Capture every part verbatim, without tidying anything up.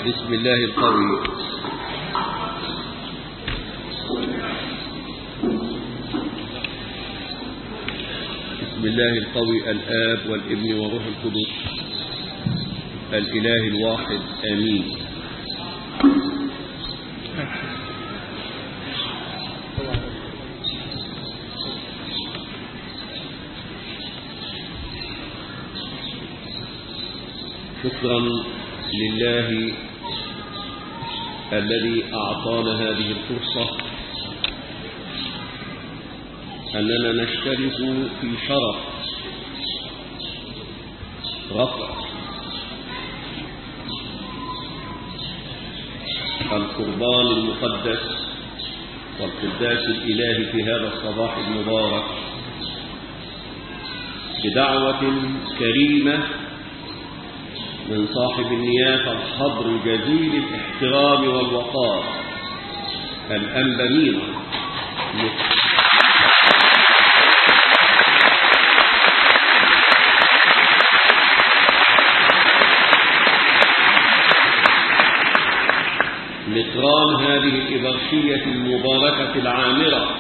بسم الله القوي. بسم الله القوي الآب والابن وروح القدس الإله الواحد آمين. شكرا لله الذي أعطانا هذه الفرصة أننا نشترك في شرف رفع القربان المقدس والقداس الإلهي في هذا الصباح المبارك بدعوة كريمة من صاحب النيافة الحضر جزيل الاحترام والوقار الأنبا مينا مطران هذه الإبرشية المباركة العامرة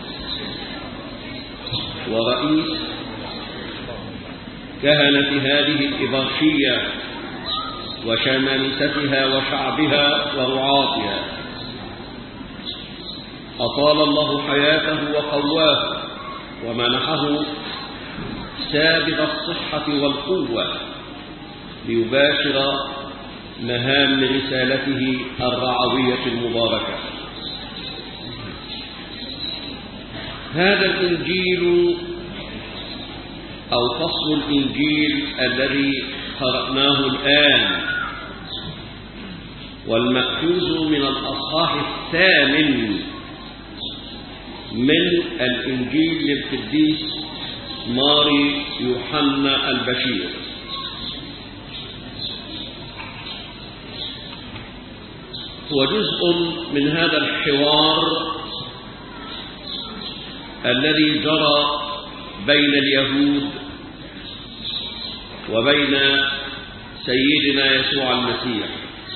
ورئيس كهنة هذه الإبرشية وشمامستها وشعبها ورعاتها، أطال الله حياته وقواه ومنحه سابغ الصحة والقوة ليباشر مهام رسالته الرعوية المباركة. هذا الإنجيل أو فصل الإنجيل الذي قرأناه الآن والمأخوذ من الأصحاح الثامن من الإنجيل للقديس ماري يوحنا البشير، هو جزء من هذا الحوار الذي جرى بين اليهود وبين سيدنا يسوع المسيح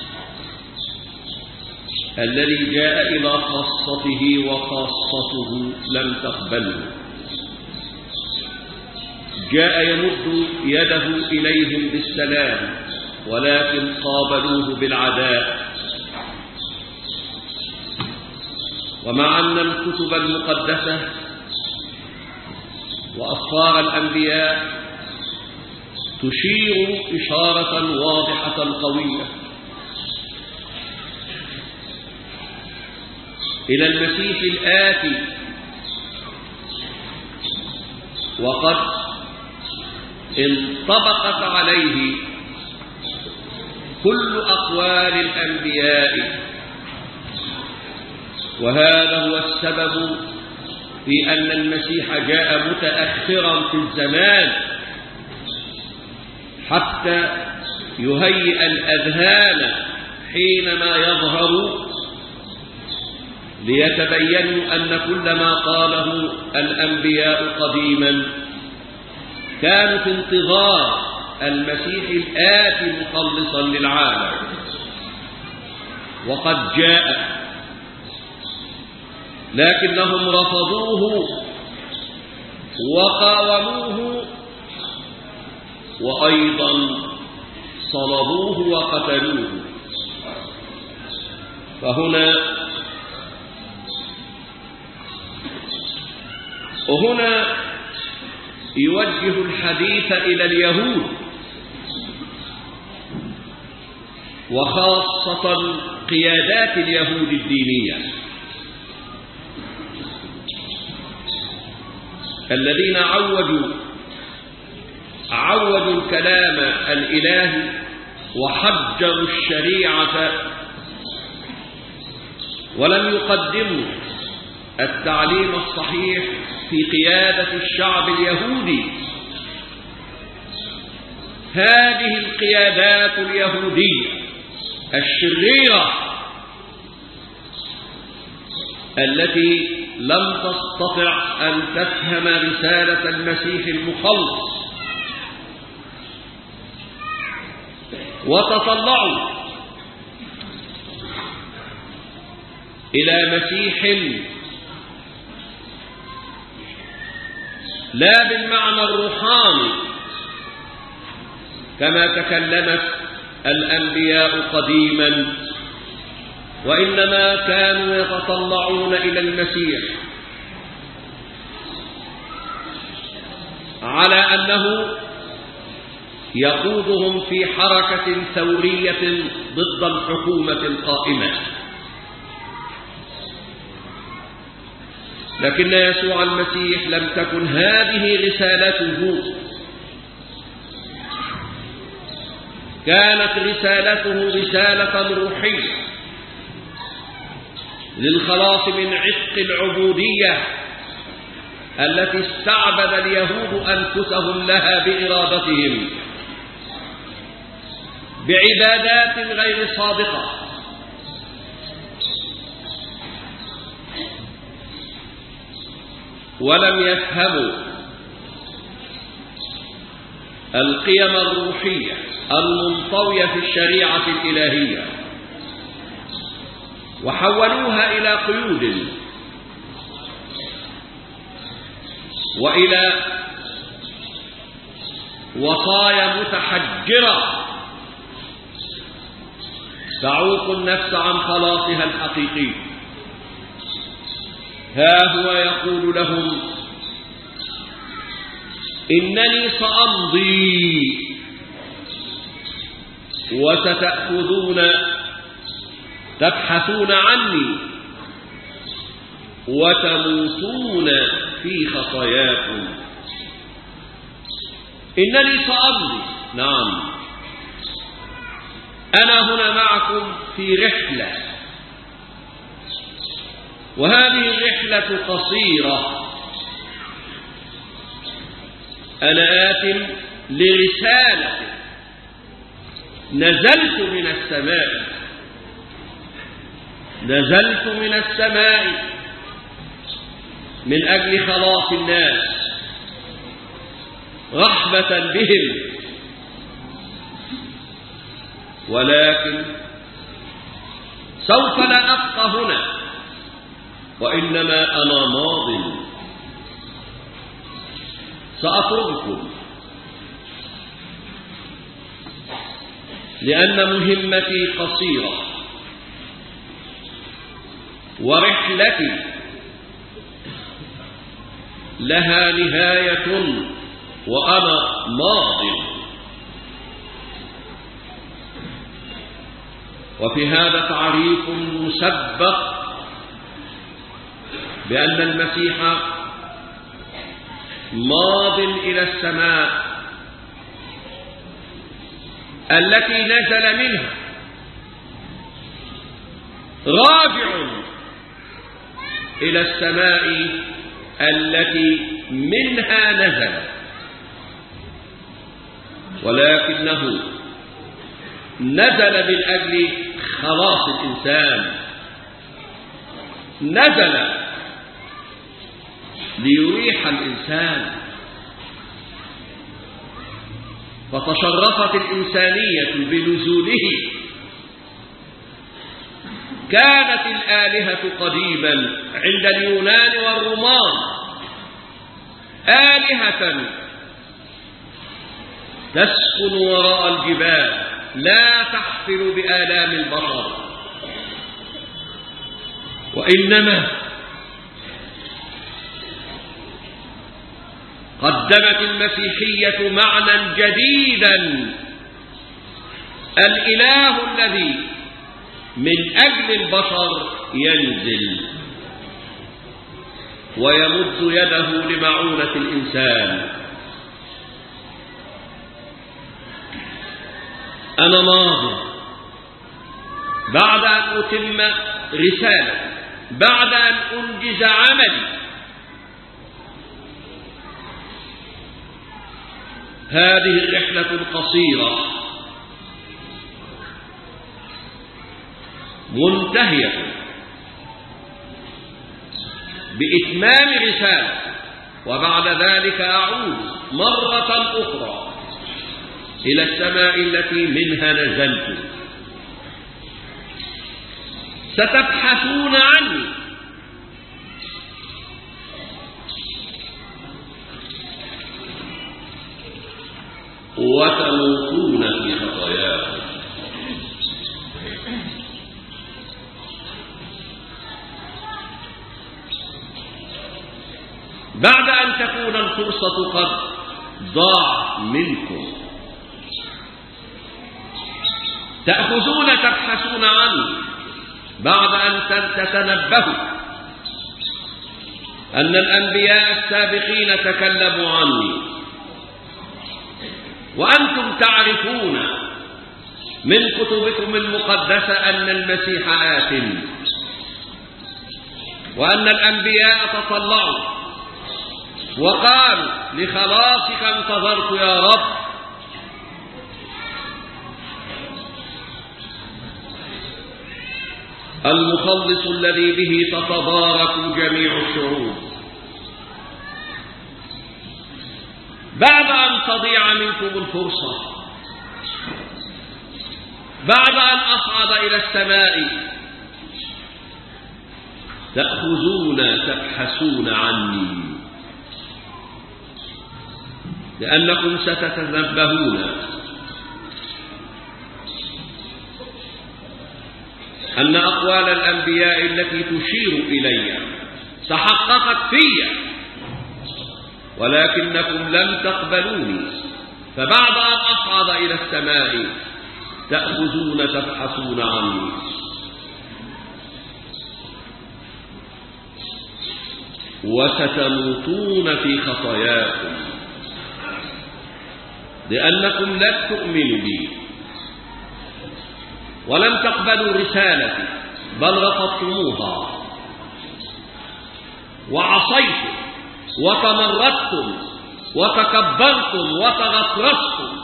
الذي جاء إلى خاصته وخاصته لم تقبله. جاء يمد يده إليهم بالسلام ولكن قابلوه بالعداء. ومع أن الكتب المقدسة وأسفار الأنبياء تشير إشارة واضحة قوية إلى المسيح الآتي، وقد انطبقت عليه كل أقوال الأنبياء، وهذا هو السبب في أن المسيح جاء متأخرا في الزمان حتى يهيئ الأذهان حينما يظهر ليتبينوا أن كل ما قاله الأنبياء قديما كانوا في انتظار المسيح الآتي مخلصا للعالم، وقد جاء لكنهم رفضوه وقاوموه وأيضا صلبوه وقتلوه. فهنا وهنا يوجه الحديث إلى اليهود وخاصة قيادات اليهود الدينية الذين عودوا عودوا الكلام الإلهي وحجروا الشريعة ولم يقدموا التعليم الصحيح في قيادة الشعب اليهودي. هذه القيادات اليهودية الشريرة التي لم تستطع أن تفهم رسالة المسيح المخلص وتطلعوا إلى مسيح لا بالمعنى الروحاني كما تكلمت الأنبياء قديما، وإنما كانوا يتطلعون إلى المسيح على أنه يقودهم في حركة ثورية ضد الحكومة القائمة. لكن يسوع المسيح لم تكن هذه رسالته، كانت رسالته رسالة روحية للخلاص من عتق العبودية التي استعبد اليهود أنفسهم لها بإرادتهم بعبادات غير صادقة. ولم يفهموا القيم الروحية المنطوية في الشريعة الإلهية، وحولوها إلى قيود وإلى وصايا متحجرة تعوق النفس عن خلاصها الحقيقي. ها هو يقول لهم: إنني سأمضي وستأخذون تبحثون عني وتموتون في خطاياكم. إنني سأمضي، نعم، أنا هنا معكم في رحلة، وهذه الرحلة قصيرة. أنا آت لرسالة نزلت من السماء، نزلت من السماء من أجل خلاص الناس رحمة بهم، ولكن سوف لا أبقى هنا، وإنما أنا ماض، سأترككم، لأن مهمتي قصيرة ورحلتي لها نهاية وأنا ماض. وفي هذا تعريف مسبق بأن المسيح ماض إلى السماء التي نزل منها، راجع إلى السماء التي منها نزل، ولكنه نزل من أجل خلاص الإنسان، نزل ليريح الإنسان. فتشرفت الإنسانية بنزوله. كانت الآلهة قديما عند اليونان والرومان آلهة تسكن وراء الجبال، لا تحفل بآلام البشر، وإنما قدمت المسيحية معنى جديدا: الإله الذي من أجل البشر ينزل ويمد يده لمعونة الإنسان. أنا ماض بعد أن أتم رسالة، بعد أن أنجز عملي. هذه الرحلة القصيرة منتهية بإتمام رسالة، وبعد ذلك أعود مرة أخرى إلى السماء التي منها نزلت. ستبحثون عني وتموتون في خطاياكم. بعد أن تكون الفرصة قد ضاع منكم تأخذون تبحثون عني بعد أن تتنبهوا أن الأنبياء السابقين تكلموا عني، وأنتم تعرفون من كتبكم المقدسة أن المسيح آت، وأن الأنبياء تطلعوا وقالوا لخلاصك انتظرت يا رب. المخلص الذي به تتبارك جميع الشعوب. بعد أن تضيع منكم الفرصة، بعد أن أصعد إلى السماء، تأخذون تبحثون عني، لأنكم ستتنبهون أن أقوال الأنبياء التي تشير إلي تحققت في، ولكنكم لم تقبلوني. فبعد أن أصعد إلى السماء تأخذون تبحثون عني. وستموتون في خطاياكم لأنكم لم تؤمنوا بي ولم تقبلوا رسالتي، بل رفضتموها وعصيتم وتمردتم وتكبرتم وتغطرستم.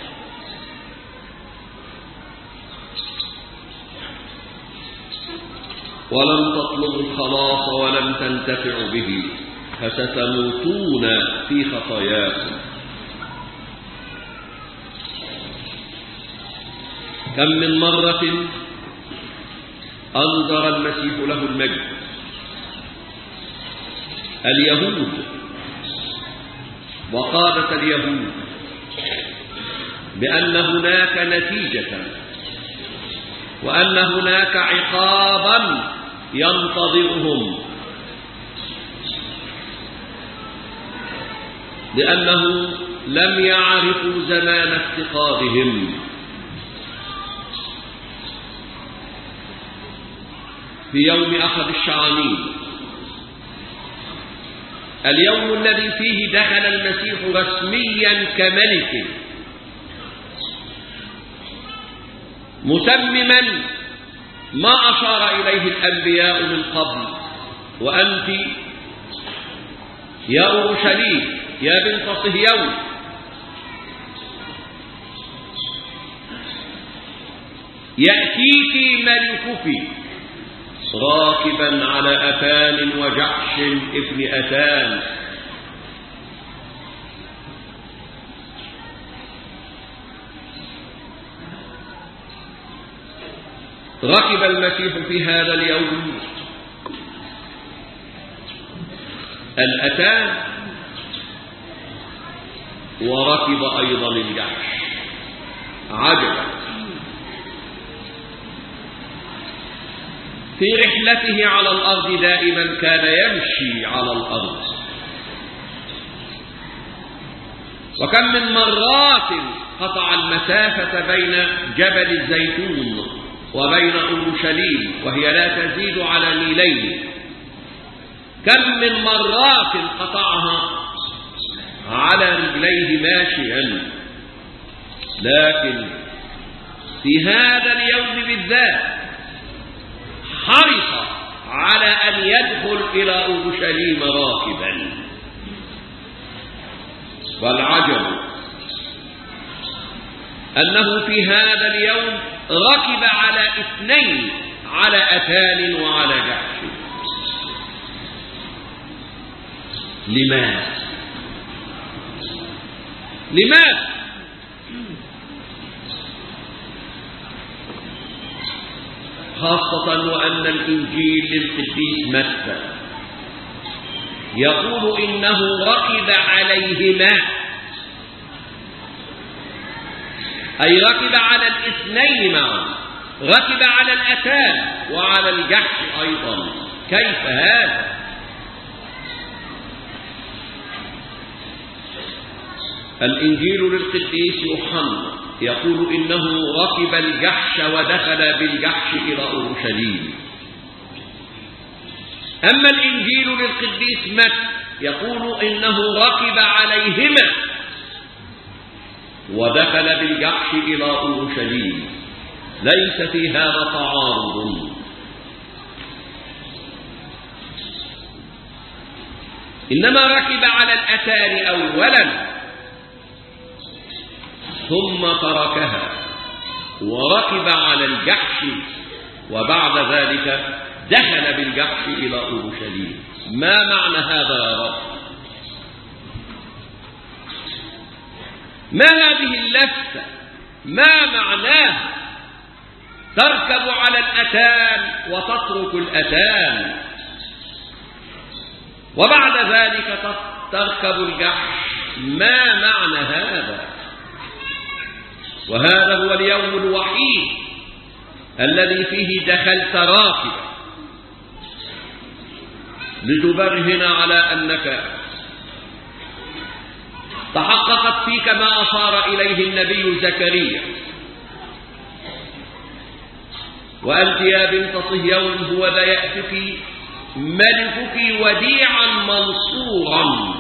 ولم تطلبوا الخلاص ولم تنتفعوا به، فستموتون في خطاياكم. كم من مرة أنذر المسيح له المجد اليهود وقادة اليهود بأن هناك نتيجة وأن هناك عقابا ينتظرهم، لأنه لم يعرفوا زمان افتقادهم. في يوم أحد الشعانين، اليوم الذي فيه دخل المسيح رسميا كملك متمما ما أشار إليه الأنبياء من قبل. وأنت يا أورشليم يا بنت صهيون يأتيك ملكك راكبا على أتان وجحش ابن أتان. ركب المسيح في هذا اليوم الأتان وركب أيضا الجحش. عجبا، في رحلته على الأرض دائما كان يمشي على الأرض، وكم من مرات قطع المسافة بين جبل الزيتون وبين أورشليم وهي لا تزيد على ميلين. كم من مرات قطعها على رجليه ماشيا، لكن في هذا اليوم بالذات حرص على أن يدخل إلى أورشليم راكبا. والعجب أنه في هذا اليوم ركب على اثنين، على أتان وعلى جحش. لماذا؟ لماذا؟ خاصة وأن الإنجيل للقديس متى يقول إنه ركب عليهما، أي ركب على الاثنين معا، ركب على الأتان وعلى الجحش أيضا. كيف هذا؟ الإنجيل للقديس يوحنا يقول إنه ركب الجحش ودخل بالجحش إلى أورشليم. أما الإنجيل للقديس متى يقول إنه ركب عليهما ودخل بالجحش إلى أورشليم. ليس في هذا تعارض، إنما ركب على الأتان أولا ثم تركها وركب على الجحش، وبعد ذلك دخل بالجحش إلى أورشليم. ما معنى هذا يا رب؟ ما هذه اللفتة؟ ما معناه تركب على الأتان وتترك الأتان وبعد ذلك تركب الجحش؟ ما معنى هذا؟ وهذا هو اليوم الوحيد الذي فيه دخلت راكبا لتبرهن على أنك تحققت فيك ما أشار إليه النبي زكريا: وأنت يا بنت صهيون هو ذا يأتك ملكك وديعا منصورا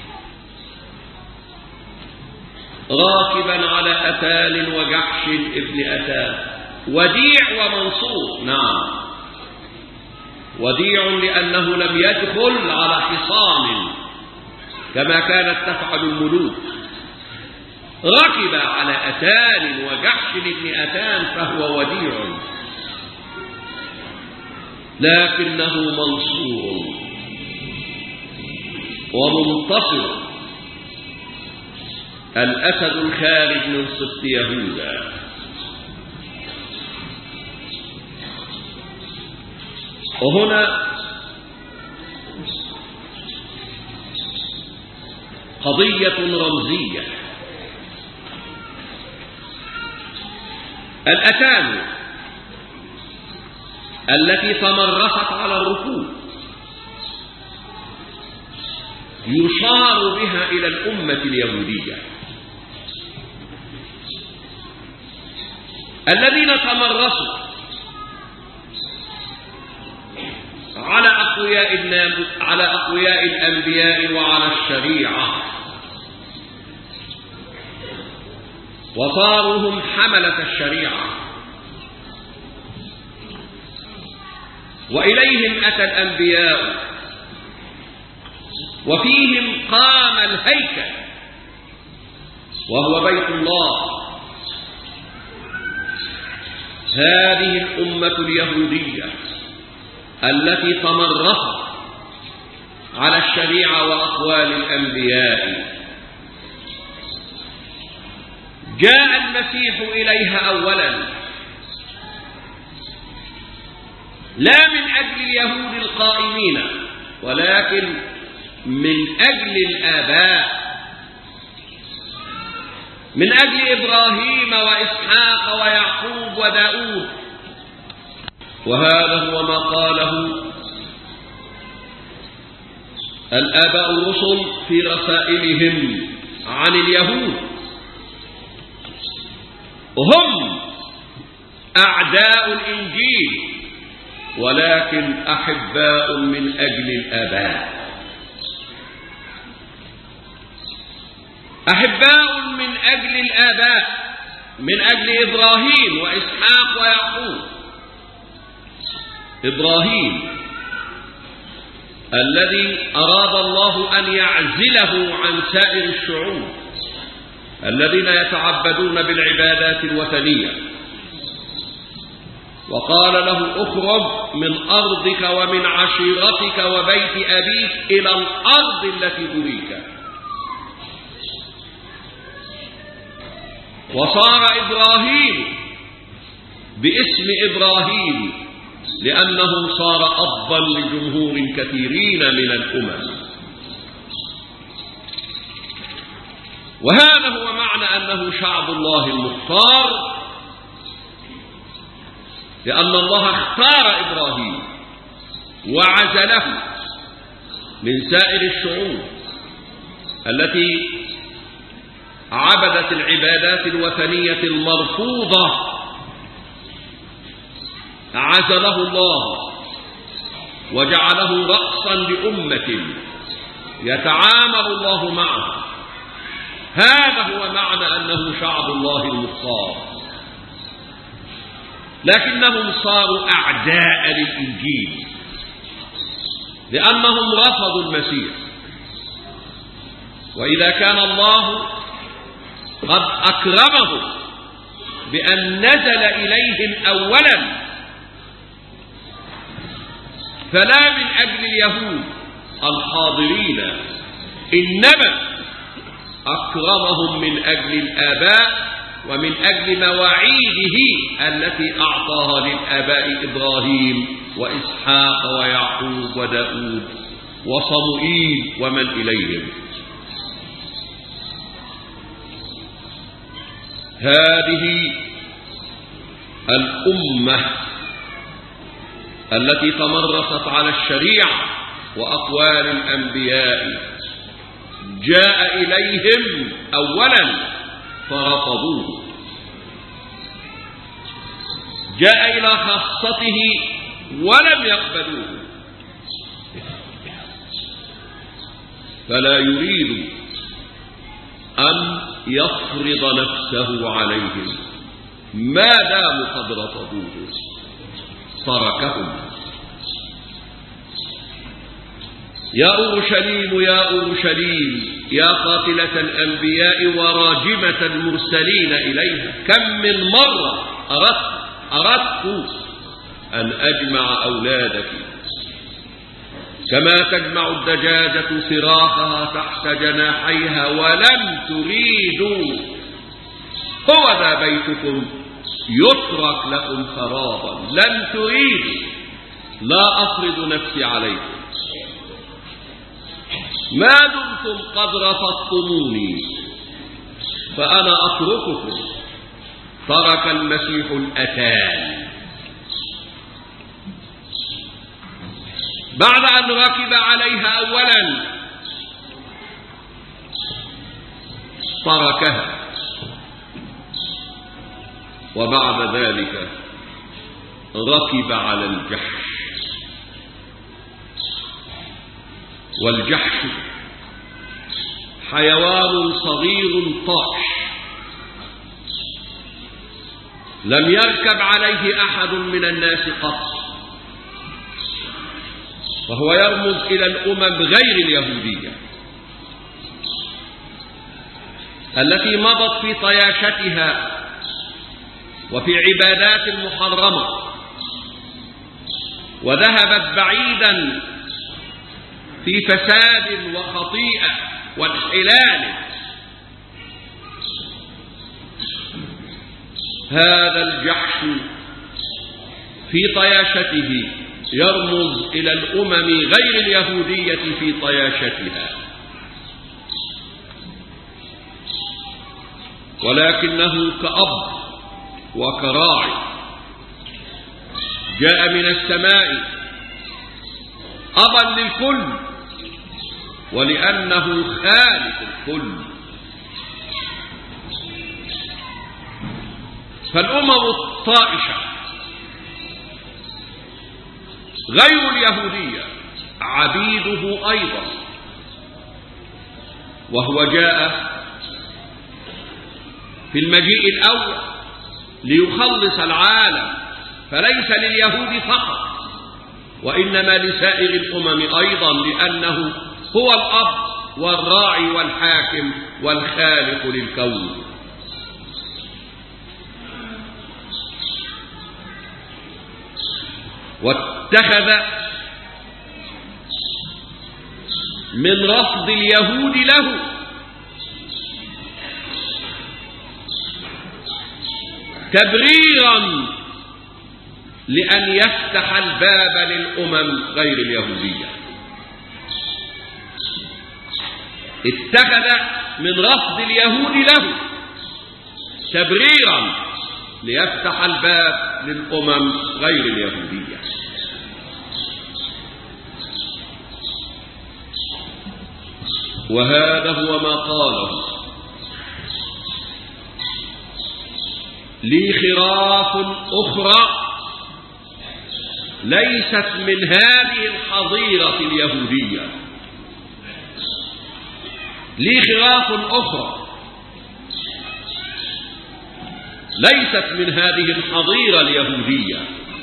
راكبا على أتان وجحش ابن أتان. وديع ومنصور، نعم، وديع لأنه لم يدخل على حصان كما كانت تفعل الملوك، ركب على أتان وجحش ابن أتان فهو وديع، لكنه منصور ومنتصر، الأسد الخارج من سبط يهوذا. وهنا قضية رمزية. الأتان التي تمرست على الركوب يشار بها إلى الأمة اليهودية الذين تمرسوا على أقوياء على أقوياء الأنبياء وعلى الشريعة، وصاروا هم حملة الشريعة، وإليهم أتى الأنبياء وفيهم قام الهيكل وهو بيت الله. هذه الأمة اليهودية التي تمرست على الشريعة وأقوال الأنبياء جاء المسيح إليها أولا، لا من أجل اليهود القائمين ولكن من أجل الآباء، من أجل إبراهيم وإسحاق ويعقوب وداود. وهذا هو ما قاله الآباء الرسل في رسائلهم عن اليهود: هم أعداء الإنجيل ولكن أحباء من أجل الآباء، أحباء من أجل الآباء، من أجل إبراهيم وإسحاق ويعقوب. إبراهيم الذي أراد الله أن يعزله عن سائر الشعوب الذين يتعبدون بالعبادات الوثنية، وقال له: اخرج من أرضك ومن عشيرتك وبيت أبيك إلى الأرض التي أريك. وصار إبراهيم باسم إبراهيم لأنه صار أبا لجمهور كثيرين من الأمم. وهذا هو معنى أنه شعب الله المختار، لأن الله اختار إبراهيم وعزله من سائر الشعوب التي عبدت العبادات الوثنية المرفوضة. عزله الله وجعله رأسا لأمة يتعامل الله معه. هذا هو معنى أنه شعب الله المختار. لكنهم صاروا أعداء للإنجيل لأنهم رفضوا المسيح. وإذا كان الله قد أكرمهم بأن نزل إليهم أولا، فلا من أجل اليهود الحاضرين، إنما أكرمهم من أجل الآباء ومن أجل مواعيده التي أعطاها للآباء إبراهيم وإسحاق ويعقوب وداود وصموئيل ومن إليهم. هذه الأمة التي تمرست على الشريعة وأقوال الأنبياء جاء إليهم أولا فرفضوه، جاء إلى خاصته ولم يقبلوه، فلا يريد أن يفرض نفسه عليهم ما داموا قد رفضوه، تركهم. يا أورشليم يا أورشليم يا قاتلة الأنبياء وراجمة المرسلين إليها، كم من مرة أردت أردت أن أجمع أولادك كما تجمع الدجاجة فراخها تحت جناحيها ولم تريدوا. هو ذا بيتكم يترك لكم خرابا، لم تريدوا. لا أفرض نفسي عليكم ما دمتم قد رفضتموني، فأنا أترككم. ترك المسيح الأتان بعد أن ركب عليها أولا، تركها، وبعد ذلك ركب على الجحش. والجحش حيوان صغير طائش لم يركب عليه أحد من الناس قط، وهو يرمز إلى الأمم غير اليهودية التي مضت في طياشتها وفي عبادات محرمة، وذهبت بعيدا في فساد وخطيئة وانحلال. هذا الجحش في طياشته يرمز إلى الأمم غير اليهودية في طياشتها، ولكنه كأب وكراعي جاء من السماء أبا للكل، ولأنه خالق الكل. فالأمم الطائشة غير اليهودية عبيده أيضا، وهو جاء في المجيء الأول ليخلص العالم، فليس لليهود فقط وإنما لسائر الأمم أيضا، لأنه هو الأب والراعي والحاكم والخالق للكون. واتخذ من رفض اليهود له تبريرا لأن يفتح الباب للأمم غير اليهودية. اتخذ من رفض اليهود له تبريرا ليفتح الباب للأمم غير اليهودية. وهذا هو ما قاله: لي خراف أخرى ليست من هذه الحظيرة اليهودية. لي خراف أخرى ليست من هذه الحظيرة اليهودية،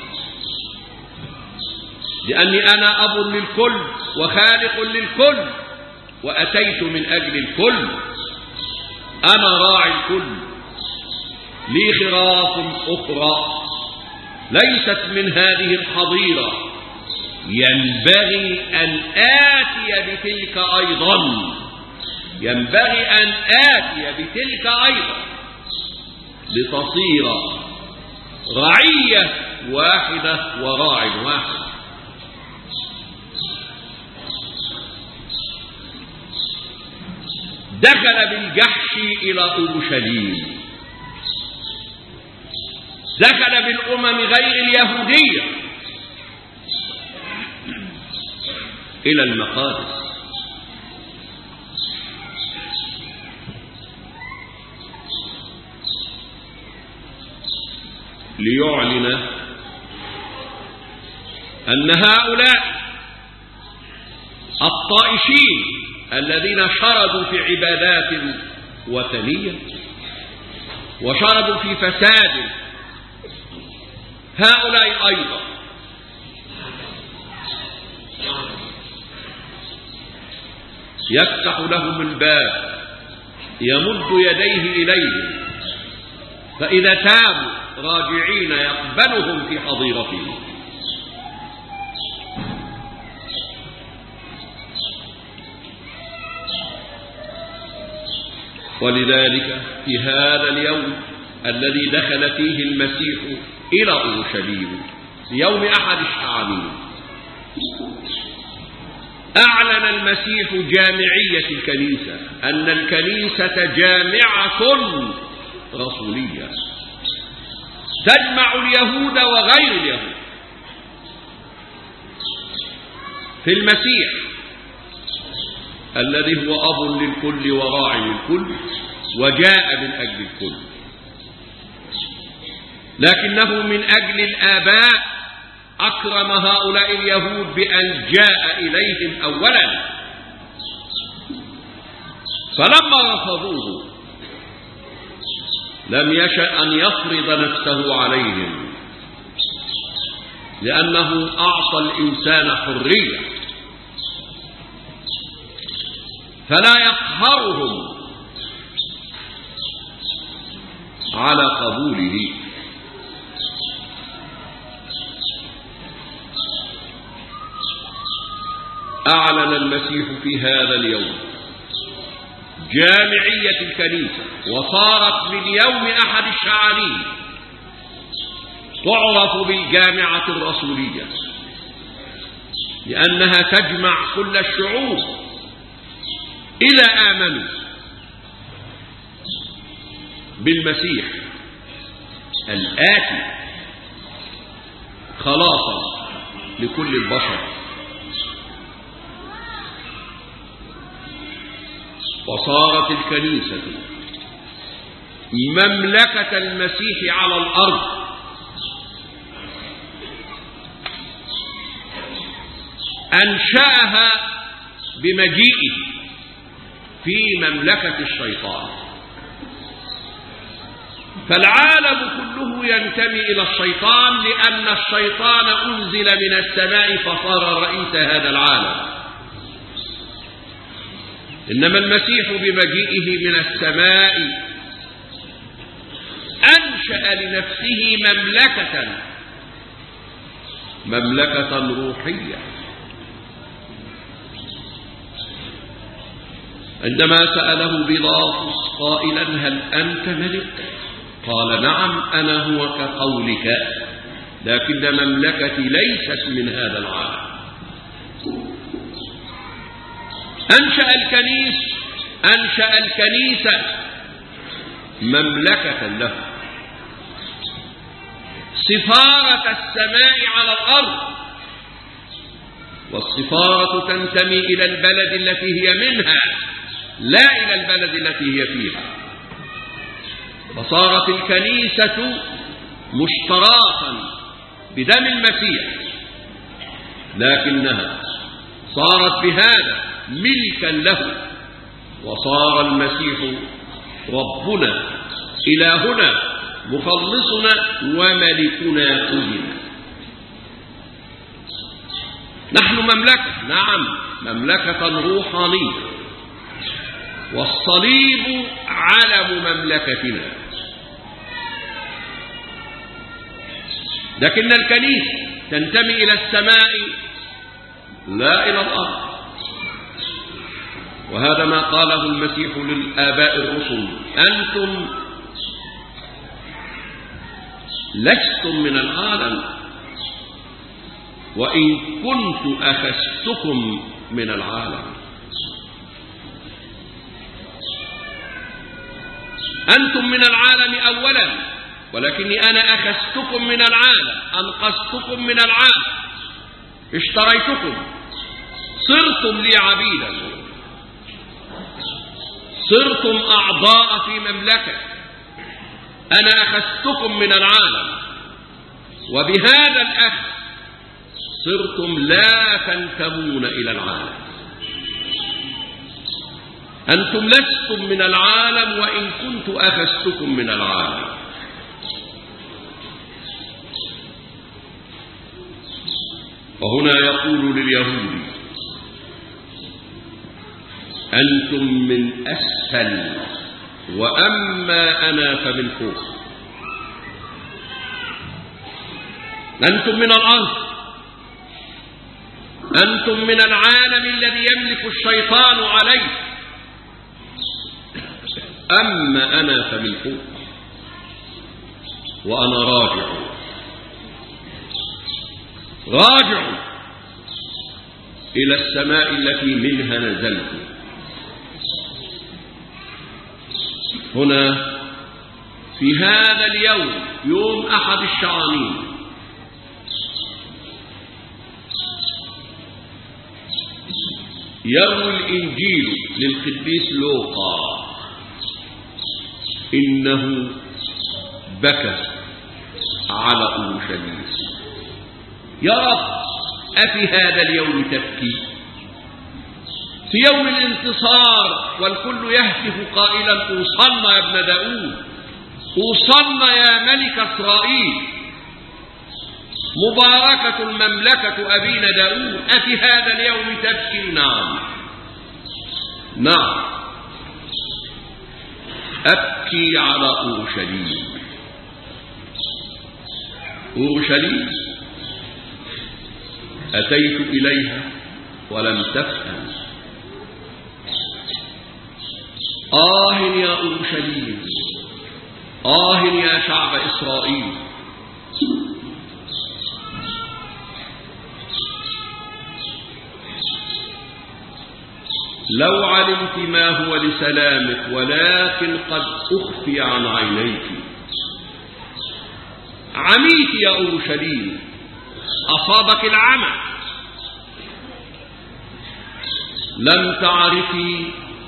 لأني أنا أب للكل وخالق للكل، وأتيت من أجل الكل، أنا راعي الكل. لي خراف أخرى ليست من هذه الحظيرة، ينبغي أن آتي بتلك أيضا، ينبغي أن آتي بتلك أيضا لتصير رعية واحدة وراع واحد. دخل بالجحش إلى أورشليم، دخل بالأمم غير اليهودية إلى المقادس، ليعلن أن هؤلاء الطائشين الذين شردوا في عبادات وثنية وشردوا في فساد، هؤلاء أيضا يفتح لهم الباب، يمد يديه إليهم، فإذا تابوا راجعين يقبلهم في حظيرته. ولذلك في هذا اليوم الذي دخل فيه المسيح إلى أورشليم، يوم أحد الشعانين، أعلن المسيح جامعية الكنيسة، أن الكنيسة جامعة رسولية تجمع اليهود وغير اليهود في المسيح الذي هو أب للكل وراعي للكل وجاء من أجل الكل، لكنه من أجل الآباء أكرم هؤلاء اليهود بأن جاء إليهم أولا، فلما رفضوه لم يشأ أن يفرض نفسه عليهم، لأنه أعطى الإنسان حرية، فلا يقهرهم على قبوله. أعلن المسيح في هذا اليوم جامعية الكنيسة، وصارت من يوم أحد الشعانين تعرف بالجامعة الرسولية، لأنها تجمع كل الشعوب إذا آمنوا بالمسيح الآتي خلاصا لكل البشر. وصارت الكنيسة مملكة المسيح على الأرض، أنشأها بمجيئه في مملكة الشيطان، فالعالم كله ينتمي إلى الشيطان، لأن الشيطان أنزل من السماء فصار رئيس هذا العالم. إنما المسيح بمجيئه من السماء أنشأ لنفسه مملكة مملكة روحية. عندما سأله بيلاطس قائلا هل أنت ملك؟ قال نعم أنا هو كقولك. لكن مملكتي ليست من هذا العالم. أنشأ الكنيس أنشأ الكنيسة مملكة له، سفارة السماء على الأرض، والسفارة تنتمي إلى البلد التي هي منها لا إلى البلد التي هي فيها. فصارت الكنيسة مشتراكا بدم المسيح، لكنها صارت بهذا ملكا له، وصار المسيح ربنا إلهنا مخلصنا وملكنا كلنا. نحن مملكة، نعم مملكة روحانية، والصليب علم مملكتنا. لكن الكنيسة تنتمي إلى السماء لا إلى الأرض، وهذا ما قاله المسيح للآباء الرسل: أنتم لستم من العالم، وإن كنت أخذتكم من العالم. أنتم من العالم أولا، ولكني أنا أخذتكم من العالم، أنقذتكم من العالم، اشتريتكم، صرتم لي عبيدا، صرتم أعضاء في مملكة. أنا أخذتكم من العالم، وبهذا الأخذ صرتم لا تنتمون إلى العالم. أنتم لستم من العالم، وإن كنت أخذتكم من العالم. وهنا يقول لليهود: أنتم من أسفل، وأما أنا فمن فوق. أنتم من الأرض، أنتم من العالم الذي يملك الشيطان عليه، أما أنا فمن فوق، وأنا راجع راجع إلى السماء التي منها نزلت. هنا في هذا اليوم، يوم أحد الشعانين، يروي الإنجيل للقديس لوقا إنه بكى على أورشليم. يا رب، أفي هذا اليوم تبكي؟ في يوم الانتصار والكل يهتف قائلا: أوصلنا يا ابن داود، أوصلنا يا ملك إسرائيل، مباركة المملكة أبينا داود. أفي هذا اليوم تبكي؟ نعم نعم، أبكي على أورشليم. أورشليم أتيت إليها ولم تفهم. آه يا أورشليم، آه يا شعب إسرائيل. لو علمت ما هو لسلامك، ولكن قد أخفي عن عينيك. عميت يا أورشليم، أصابك العمى، لم تعرفي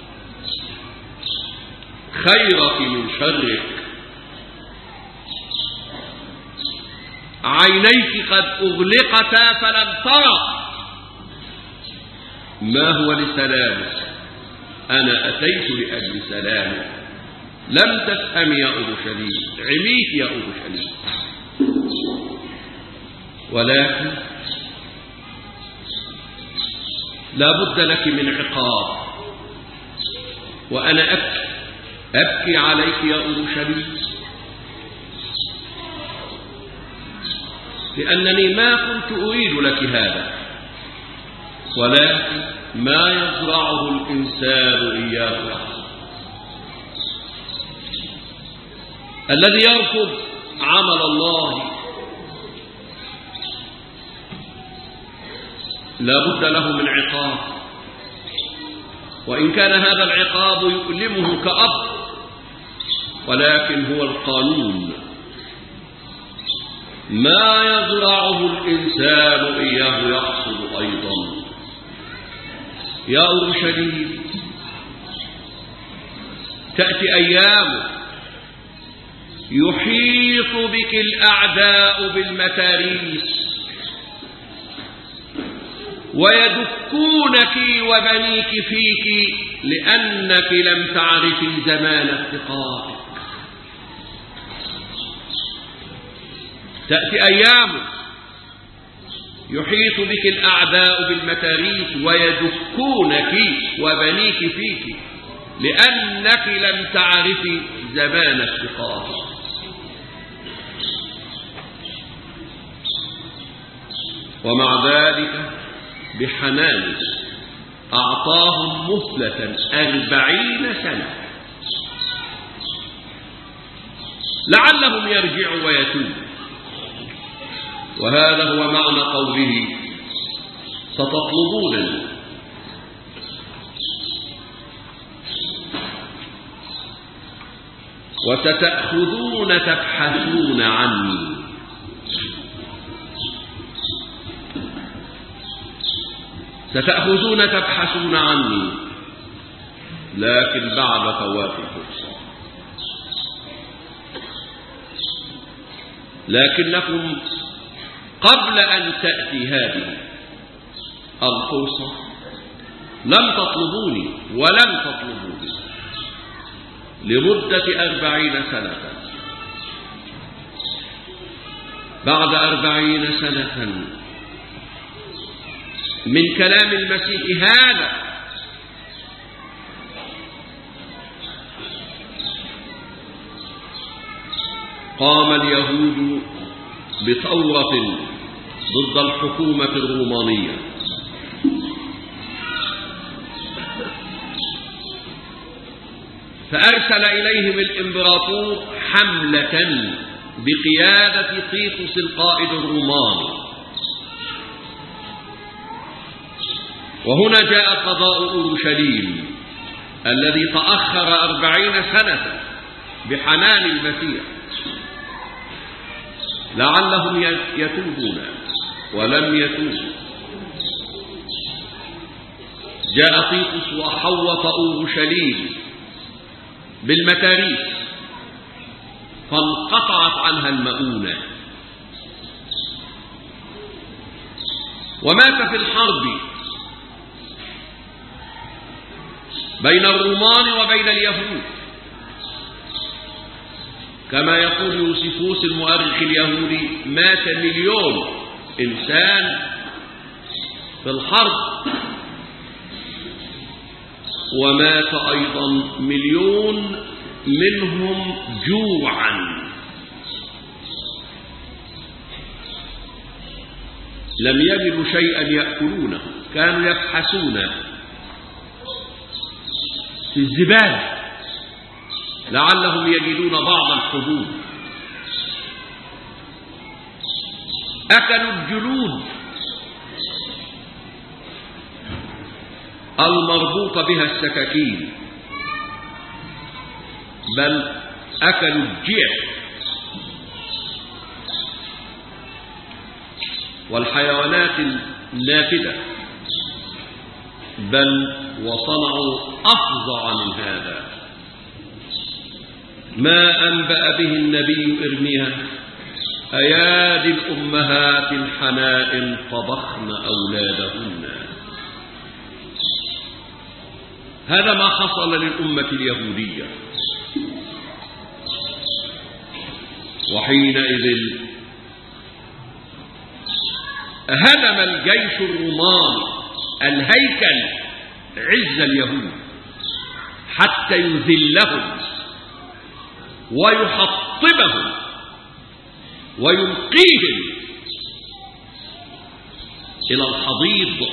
خيرك من شرك. عينيك قد أغلقتا فلم ترى ما هو لسلامك. أنا أتيت لأجل سلامك. لم تفهم يا أورشليم، عميت يا أورشليم. ولكن لا بد لك من عقاب، وأنا أبكي أبكي عليك يا أورشليم، لأنني ما كنت أريد لك هذا، ولكن ما يزرعه الإنسان إياه يحصد. الذي يرفض عمل الله لا بد له من عقاب، وإن كان هذا العقاب يؤلمه كأب، ولكن هو القانون. ما يزرعه الإنسان إياه يحصد أيضا. يا أورشليم، تأتي أيام يحيط بك الأعداء بالمتاريس ويدكونك وبنيك فيك لأنك لم تعرفي زمان افتقارك. تأتي أيام يحيط بك الأعداء بالمتاريس ويدكونك وبنيك فيك لأنك لم تعرفي زمان افتقارك. ومع ذلك بحنانه أعطاهم مهلة أربعين سنة لعلهم يرجعوا ويتوبوا. وهذا هو معنى قوله ستطلبونني وستأخذون تبحثون عني. ستأخذون تبحثون عني لكن بعد فوات الفرصة. لكنكم قبل أن تأتي هذه الفرصة لم تطلبوني ولم تطلبوني لمدة أربعين سنة. بعد أربعين سنة من كلام المسيح هذا قام اليهود بثورة ضد الحكومة الرومانية، فأرسل إليهم الإمبراطور حملة بقيادة تيتوس القائد الروماني. وهنا جاء قضاء أورشليم الذي تأخر أربعين سنة بحنان المسيح لعلهم يتوبون ولم يتوبوا. جاء تيتوس وحوط أورشليم بالمتاريس فانقطعت عنها المؤونة، ومات في الحرب بين الرومان وبين اليهود، كما يقول يوسفوس المؤرخ اليهودي مات مليون إنسان في الحرب، ومات أيضا مليون منهم جوعا. لم يجدوا شيئا يأكلونه، كانوا يبحثون في الزبالة لعلهم يجدون بعض الحبوب. أكلوا الجلود المربوطة بها السكاكين، بل أكلوا الجيع والحيوانات النافذة، بل وصنعوا أفظع من هذا. ما أنبأ به النبي إرميا: أيادي الأمهات الحنائن طبخن أولادهن. هذا ما حصل للأمة اليهودية. وحينئذ هدم الجيش الروماني الهيكل عز اليهود حتى يذلهم ويحطمهم ويلقيهم إلى الحضيض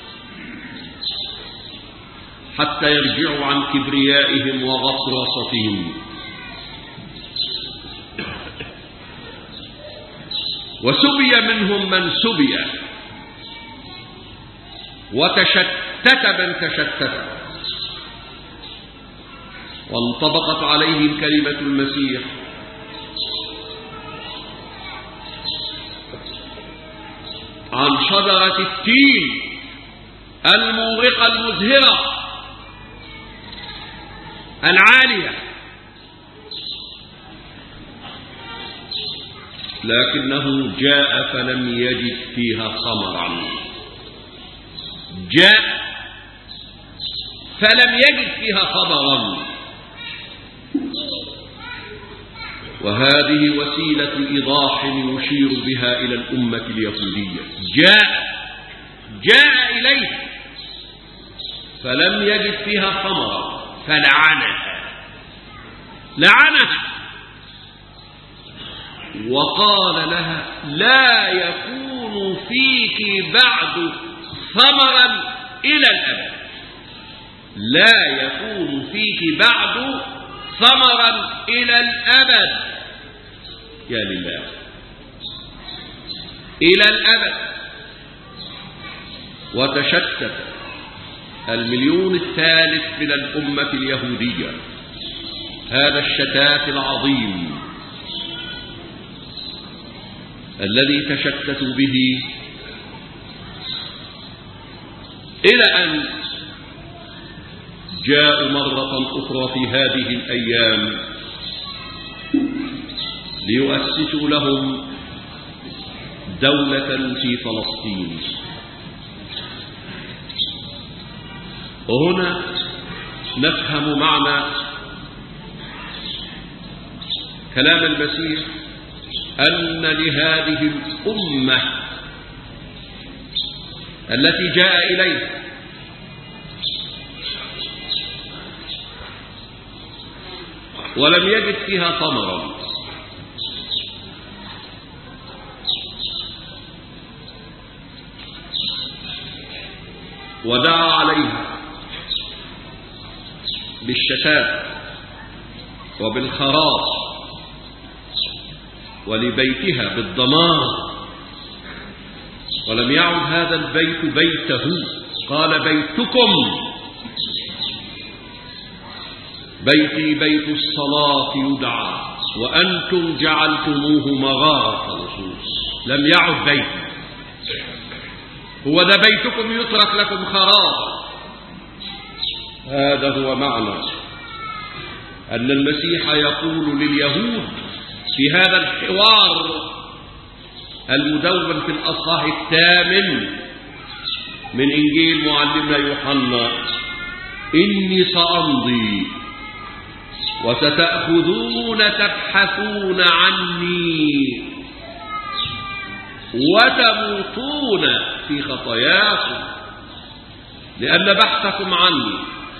حتى يرجعوا عن كبريائهم وغطرستهم. وسبي منهم من سبي، وتشتت من تشتت، وانطبقت عليهم كلمة المسيح: عن شجرة التين المورقة المزهرة العالية، لكنه جاء فلم يجد فيها ثمرا. جاء فلم يجد فيها ثمرا. وهذه وسيلة إيضاح يشير بها إلى الأمة اليهودية. جاء جاء إليه فلم يجد فيها ثمرا فلعنها لعنها وقال لها: لا يكون فيك بعد ثمرا إلى الأبد. لا يكون فيك بعد ثمرا إلى الأبد. يا لله، إلى الأبد. وتشتت المليون الثالث من الأمة اليهودية هذا الشتات العظيم الذي تشتتوا به، إلى أن جاءوا مرة أخرى في هذه الأيام ليؤسسوا لهم دولة في فلسطين. وهنا نفهم معنى كلام المسيح أن لهذه الأمة التي جاء إليها ولم يجد فيها ثمرا ودعا عليها بالشتات وبالخراف ولبيتها بالدمار، ولم يعد هذا البيت بيته، قال: بيتكم بيتي بيت الصلاة يدعى وأنتم جعلتموه مغارة لصوص. لم يعد بيتي، هو ده بيتكم يترك لكم خراب. هذا هو معنى أن المسيح يقول لليهود في هذا الحوار المدون في الأصحاح الثامن من إنجيل معلمنا يوحنا: إني سأمضي وستأخذون تبحثون عني وتموتون في خطاياكم لأن بحثكم عني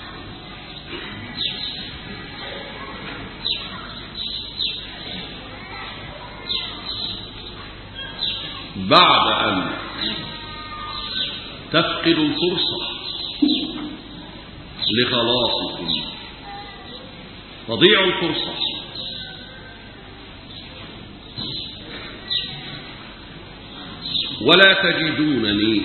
بعد أن تفقدوا الفرصة لخلاصكم، تضيع الفرصة. ولا تجدونني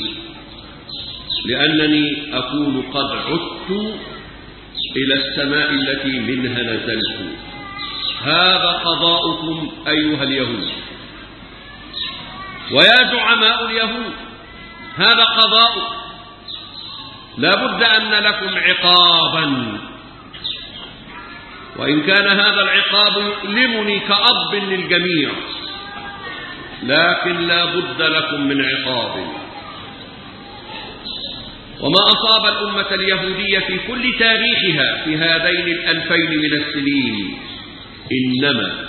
لأنني أكون قد عدت إلى السماء التي منها نزلت. هذا قضاؤكم أيها اليهود ويا زعماء اليهود، هذا قضاؤكم. لا بد أن لكم عقابا، وإن كان هذا العقاب يؤلمني كأب للجميع، لكن لا بد لكم من عقاب. وما أصاب الأمة اليهودية في كل تاريخها في هذين الألفين من السنين إنما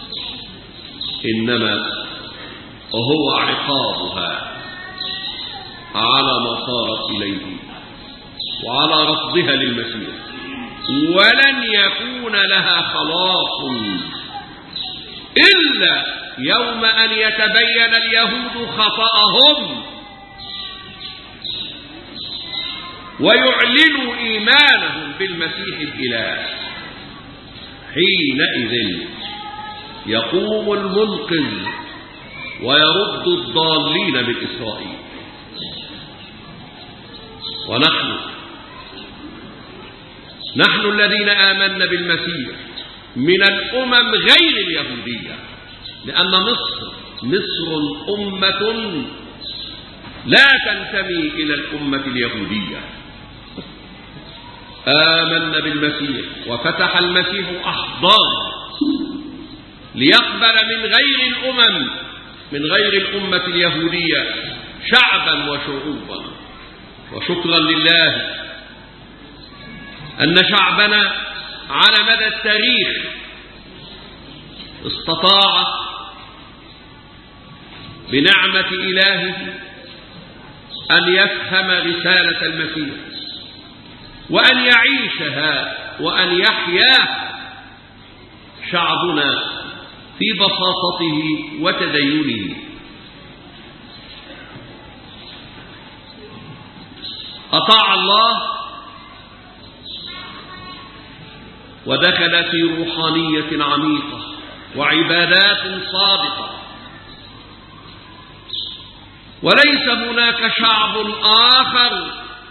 إنما وهو عقابها على ما صارت إليه وعلى رفضها للمسيح، ولن يكون لها خلاص إلا يوم أن يتبين اليهود خطأهم ويعلنوا إيمانهم بالمسيح الإله. حينئذ يقوم المنقذ ويرد الضالين من إسرائيل. ونحن نحن الذين آمنا بالمسيح من الأمم غير اليهودية، لأن مصر مصر أمة لا تنتمي إلى الأمة اليهودية. آمنا بالمسيح وفتح المسيح أحضان ليقبل من غير الأمم من غير الأمة اليهودية شعبا وشعوبا. وشكرا لله أن شعبنا على مدى التاريخ استطاع بنعمة إلهه أن يفهم رسالة المسيح وأن يعيشها وأن يحياها شعبنا في بساطته وتدينه. أطاع الله ودخل في روحانية عميقة وعبادات صادقة، وليس هناك شعب آخر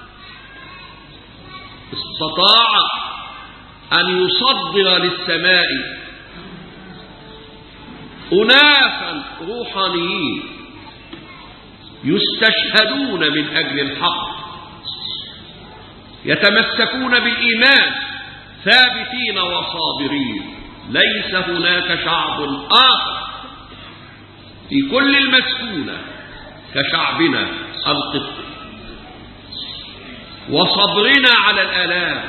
استطاع أن يصدر للسماء أناسا روحانيين يستشهدون من أجل الحق، يتمسكون بالإيمان ثابتين وصابرين. ليس هناك شعب آخر في كل المسكونة كشعبنا القبطي، وصبرنا على الآلام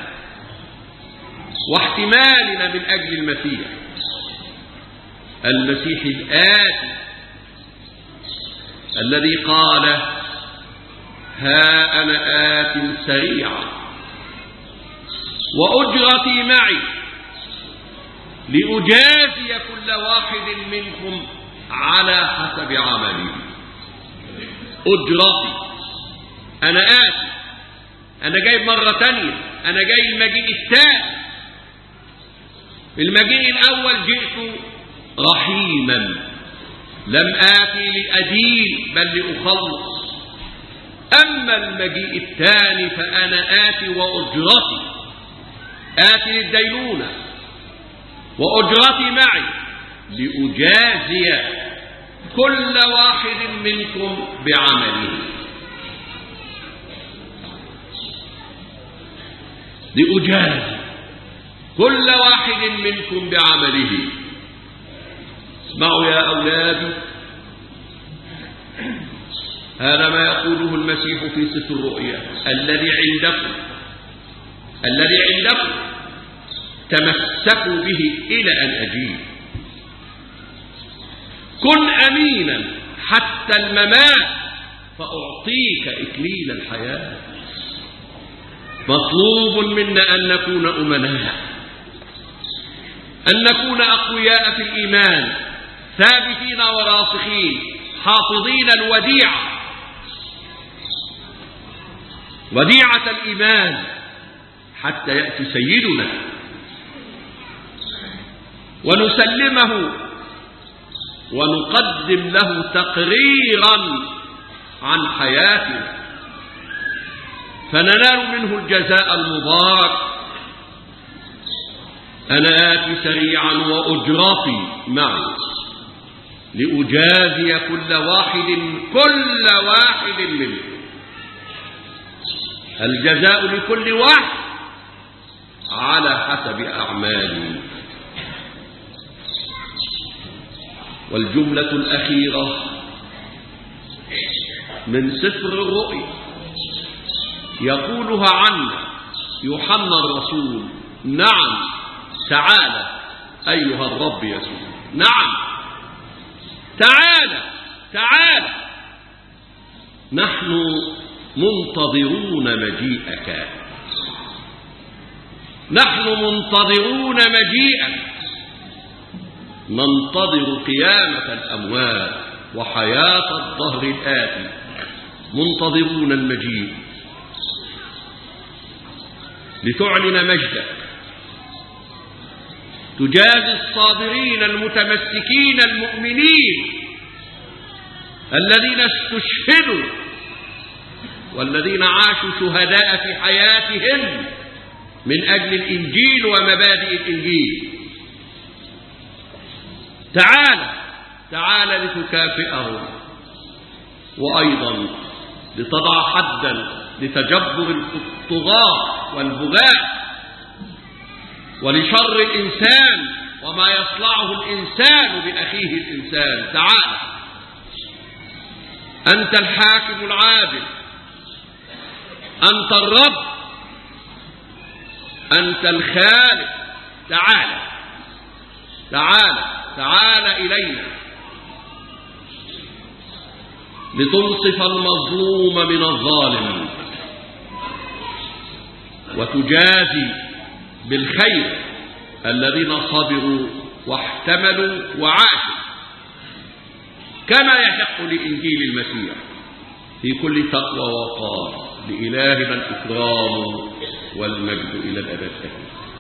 واحتمالنا من أجل المسيح المسيح الآتي الذي قال: ها أنا آت سريعا وأجرتي معي لأجازي كل واحد منكم على حسب عمله. أجرتي، أنا آتي، أنا جاي مرة تانية، أنا جاي المجيء الثاني. المجيء الأول جئت رحيما، لم آتي لأدين بل لأخلص. أما المجيء الثاني فأنا آتي وأجرتي، آتي للدينونة وأجرتي معي لأجازي كل واحد منكم بعمله. لأجازي كل واحد منكم بعمله. اسمعوا يا أولادي، هذا ما يقوله المسيح في سفر الرؤيا: الذي عندكم الذي عندكم تمسكوا به إلى أن أجيب. كن أمينا حتى الممات فأعطيك إكليل الحياة. مطلوب منا أن نكون أمناء، أن نكون أقوياء في الإيمان، ثابتين وراسخين، حافظين الوديعة، وديعة الإيمان، حتى يأتي سيدنا ونسلمه ونقدم له تقريرا عن حياتنا، فننال منه الجزاء المبارك. أنا آتي سريعا وأجرتي معي لأجازي كل واحد كل واحد منكم. الجزاء لكل واحد على حسب أعماله. والجملة الأخيرة من سفر الرؤيا يقولها عنا يوحنا الرسول: نعم تعالى أيها الرب يسوع، نعم تعالى تعالى، نحن منتظرون مجيئك، نحن منتظرون مجيئك، ننتظر قيامة الأموات وحياة الظهر الآتي، منتظرون المجيء لتعلن مجدك، تجازي الصابرين المتمسكين المؤمنين الذين استشهدوا والذين عاشوا شهداء في حياتهم من أجل الإنجيل ومبادئ الإنجيل. تعال تعال لتكافئهم، وأيضا لتضع حدا لتجبر الطغاة والبغاء ولشر الإنسان وما يصنعه الإنسان بأخيه الإنسان. تعال، أنت الحاكم العادل، أنت الرب، أنت الخالق. تعال تعال تعال إلينا لتنصف المظلوم من الظالم وتجازي بالخير الذين صبروا واحتملوا وعاشوا كما يحق لإنجيل المسيح في كل تقوى ووقار. لإلهنا الإكرام والمجد إلى الأبد.